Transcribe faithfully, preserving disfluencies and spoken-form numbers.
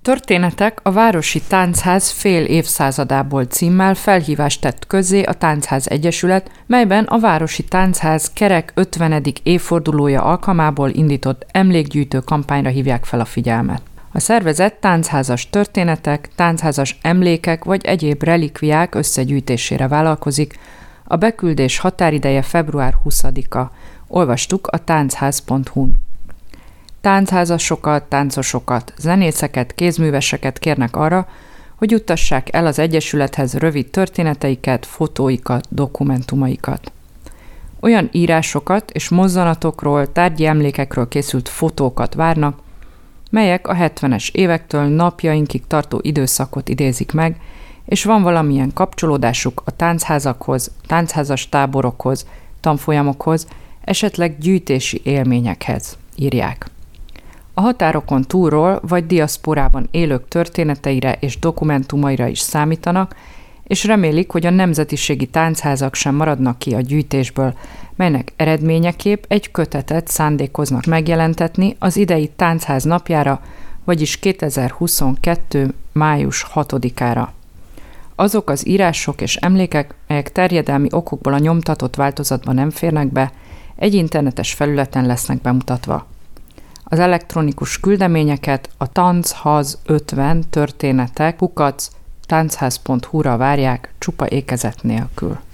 Történetek a Városi Táncház fél évszázadából címmel felhívást tett közzé a Táncház Egyesület, melyben a Városi Táncház kerek ötvenedik évfordulója alkalmából indított emlékgyűjtő kampányra hívják fel a figyelmet. A szervezet táncházas történetek, táncházas emlékek vagy egyéb relikviák összegyűjtésére vállalkozik. A beküldés határideje február huszadika. Olvastuk a táncház pont hu-n. Tánchazasokat, táncosokat, zenészeket, kézműveseket kérnek arra, hogy juttassák el az Egyesülethez rövid történeteiket, fotóikat, dokumentumaikat. Olyan írásokat és mozzanatokról, tárgyi emlékekről készült fotókat várnak, melyek a hetvenes évektől napjainkig tartó időszakot idézik meg, és van valamilyen kapcsolódásuk a táncházakhoz, táncházas táborokhoz, tanfolyamokhoz, esetleg gyűjtési élményekhez, írják. A határokon túlról vagy diaszporában élők történeteire és dokumentumaira is számítanak, és remélik, hogy a nemzetiségi táncházak sem maradnak ki a gyűjtésből, melynek eredményeképp egy kötetet szándékoznak megjelentetni az idei Táncház napjára, vagyis kétezer-huszonkettő. május hatodikára. Azok az írások és emlékek, melyek terjedelmi okokból a nyomtatott változatban nem férnek be, egy internetes felületen lesznek bemutatva. Az elektronikus küldeményeket a tanchaz ötven történetek kukac táncház pont hu-ra várják csupa ékezet nélkül.